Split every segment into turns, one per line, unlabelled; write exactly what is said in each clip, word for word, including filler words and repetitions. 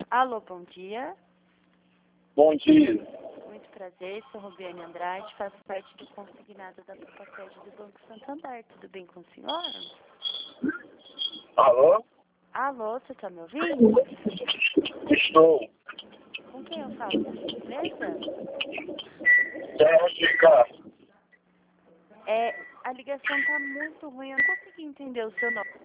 Alô, bom dia.
Bom dia.
Muito prazer, sou Rubiane Andrade, faço parte do consignado da Propacred do Banco Santander. Tudo bem com o senhor?
Alô?
Alô, você está me ouvindo?
Estou.
Com quem eu falo, por gentileza?
Sérgio Ricardo.
É, a ligação está muito ruim, eu não consegui entender o seu nome.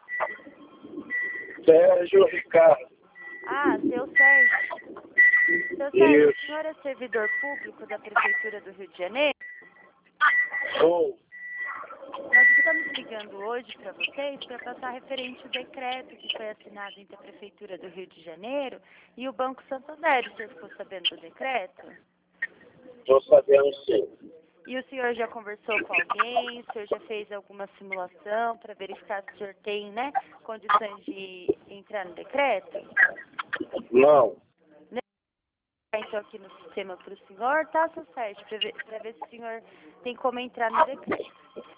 Sérgio Ricardo.
Ah, seu Sérgio. Seu Sérgio, o
Isso.
senhor é servidor público da Prefeitura do Rio de Janeiro?
Sou.
Nós estamos ligando hoje para vocês para passar referente ao decreto que foi assinado entre a Prefeitura do Rio de Janeiro e o Banco Santander. O senhor ficou sabendo do decreto?
Estou sabendo sim.
E o senhor já conversou com alguém? O senhor já fez alguma simulação para verificar se o senhor tem, né, condições de entrar no decreto?
Não.
Então aqui no sistema para o senhor, tá, seu Sérgio? Para ver, para ver se o senhor tem como entrar no decreto.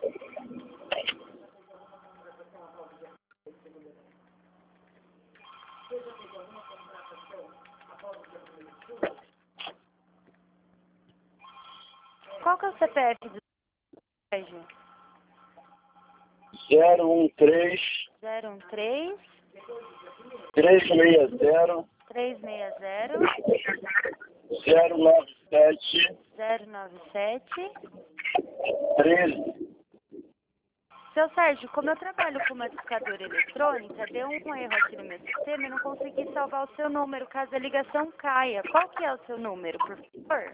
Qual que é o C P F do Sérgio?
zero um três,
zero um três,
três seis zero,
três seis zero,
zero nove sete,
zero nove sete.
treze.
Seu Sérgio, como eu trabalho com uma discadora eletrônica, deu um erro aqui no meu sistema e não consegui salvar o seu número caso a ligação caia. Qual que é o seu número, por favor?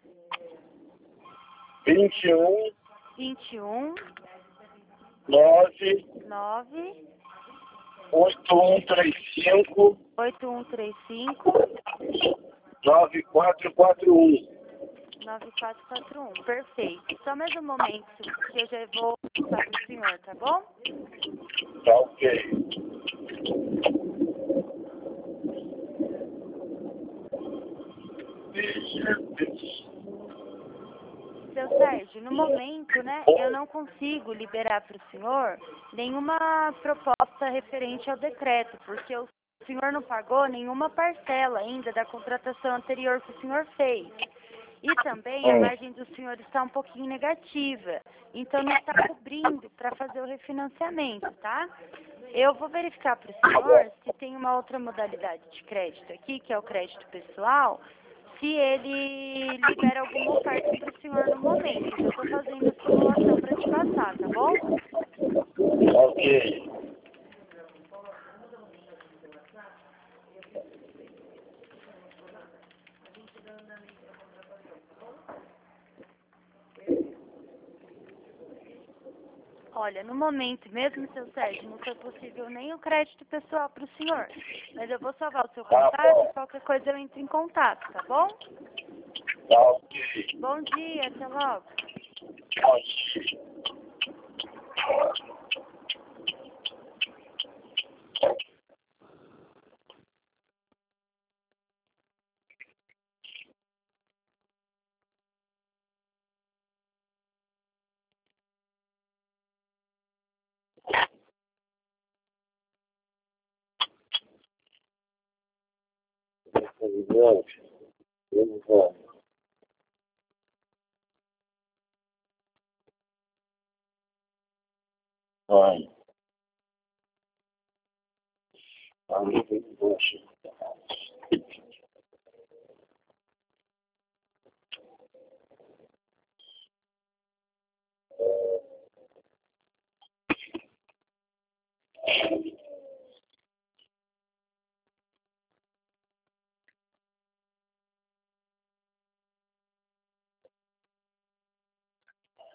vinte e um,
vinte e um,
nove,
nove,
oito um três cinco,
oito um três cinco,
nove quatro quatro um.
nove quatro quatro um. Perfeito. Só mais um momento que eu já vou passar para o senhor, tá bom?
Tá ok.
Seu Sérgio, no momento, né, eu não consigo liberar para o senhor nenhuma proposta referente ao decreto, porque o senhor não pagou nenhuma parcela ainda da contratação anterior que o senhor fez. E também a margem do senhor está um pouquinho negativa, então não está cobrindo para fazer o refinanciamento, tá? Eu vou verificar para o senhor se tem uma outra modalidade de crédito aqui, que é o crédito pessoal, se ele libera alguma oferta para o senhor no momento. Eu já estou fazendo a simulação para te passar, tá bom?
Ok.
Olha, no momento mesmo, seu Sérgio, não foi possível nem o crédito pessoal para o senhor. Mas eu vou salvar o seu contato e qualquer coisa eu entro em contato, tá bom?
Tá ok.
Bom dia, até logo.
Bom dia. Vamos lá. Ai. Ai, poxa.